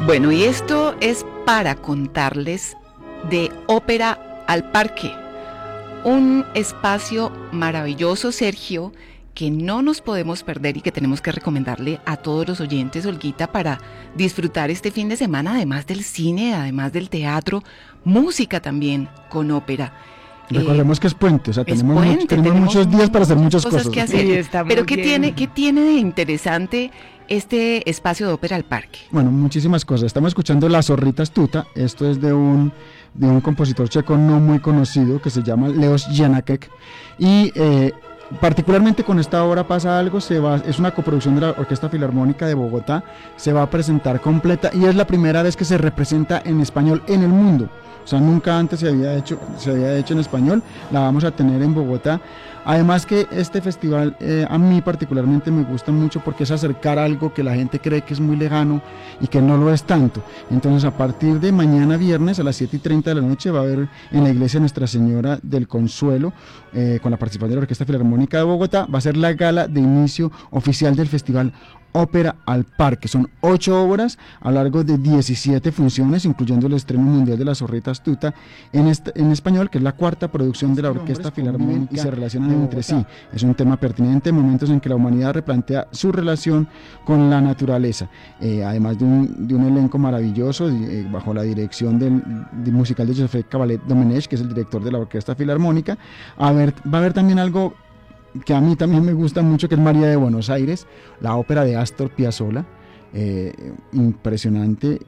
Bueno, y esto es para contarles de Ópera al Parque, un espacio maravilloso, Sergio, que no nos podemos perder y que tenemos que recomendarle a todos los oyentes, Olguita, para disfrutar este fin de semana, además del cine, además del teatro, música también con ópera. Recordemos que es puente, o sea, tenemos tenemos muchos días para hacer muchas cosas que hacer. Sí, pero ¿qué tiene de interesante este espacio de Ópera al Parque? Bueno, muchísimas cosas. Estamos escuchando Las Zorritas Tuta. Esto es de un compositor checo no muy conocido que se llama Leos Janáček. Y particularmente con esta obra pasa algo, es una coproducción de la Orquesta Filarmónica de Bogotá, se va a presentar completa y es la primera vez que se representa en español en el mundo. O sea, nunca antes se había hecho en español, la vamos a tener en Bogotá. Además que este festival a mí particularmente me gusta mucho porque es acercar algo que la gente cree que es muy lejano y que no lo es tanto. Entonces a partir de mañana viernes a las 7:30 de la noche va a haber en la iglesia Nuestra Señora del Consuelo, con la participación de la Orquesta Filarmónica de Bogotá, va a ser la gala de inicio oficial del festival Ópera al Parque. Son 8 obras a lo largo de 17 funciones, incluyendo el estreno mundial de Las Zorritas Tuta en español, que es la cuarta producción de la Orquesta Filarmónica, y se relacionan entre sí. Es un tema pertinente en momentos en que la humanidad replantea su relación con la naturaleza. Además de un elenco maravilloso, bajo la dirección del musical de Joseph Cabalet Domenech, que es el director de la Orquesta Filarmónica. Va a haber también algo que a mí también me gusta mucho, que es María de Buenos Aires, la ópera de Astor Piazzolla, impresionante.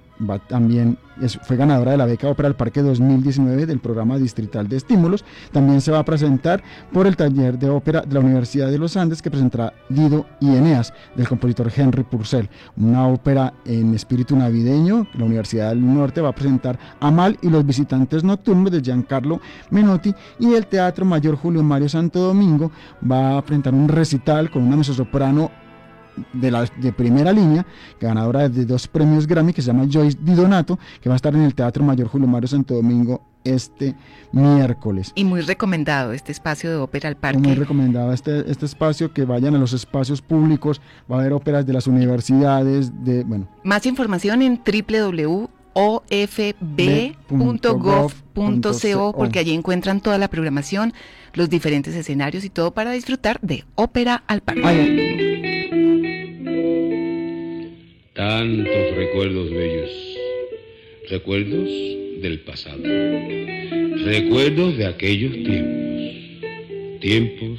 Fue ganadora de la beca Ópera al Parque 2019 del programa distrital de estímulos. También se va a presentar por el taller de ópera de la Universidad de los Andes, que presentará Dido y Eneas, del compositor Henry Purcell, una ópera en espíritu navideño. La Universidad del Norte va a presentar Amal y los visitantes nocturnos de Giancarlo Menotti, y el Teatro Mayor Julio Mario Santo Domingo va a presentar un recital con una mezzosoprano de primera línea, ganadora de 2 premios Grammy, que se llama Joyce Di Donato, que va a estar en el Teatro Mayor Julio Mario Santo Domingo este miércoles. Y muy recomendado este espacio de Ópera al Parque. Muy recomendado este espacio, que vayan a los espacios públicos, va a haber óperas de las universidades, Más información en www.ofb.gov.co, porque allí encuentran toda la programación, los diferentes escenarios y todo para disfrutar de Ópera al Parque. Tantos recuerdos bellos, recuerdos del pasado, recuerdos de aquellos tiempos